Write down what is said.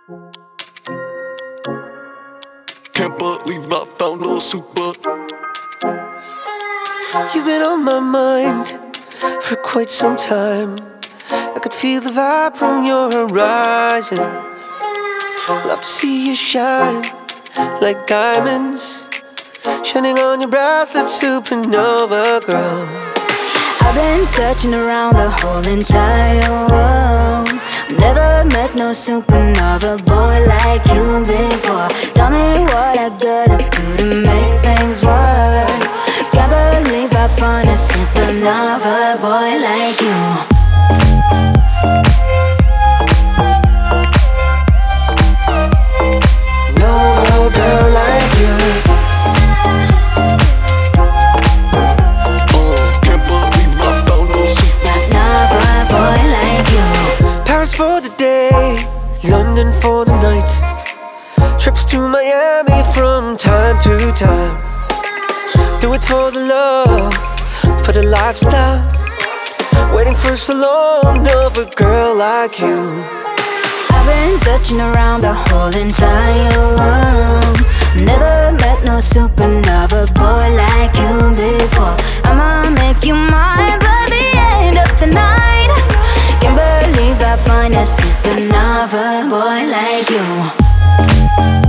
Can't believe I found a super. You've been on my mind for quite some time. I could feel the vibe from your horizon. Love to see you shine like diamonds, shining on your bracelet, supernova girl. I've been searching around the whole entire world. Never met no supernova boy like you before. Tell me what I gotta do to make things work. Can't believe I found a supernova boy like you. Nova girl like you. Can't believe I found a super. Nova boy like you. Paris for the day, London for the night. Trips to Miami from time to time. Do it for the love, for the lifestyle. Waiting for so long of a girl like you. I've been searching around the whole entire world. Never met no supernova boy like you before. I'ma make you mine by the end of the night. Can't believe I find a supernova boy like you.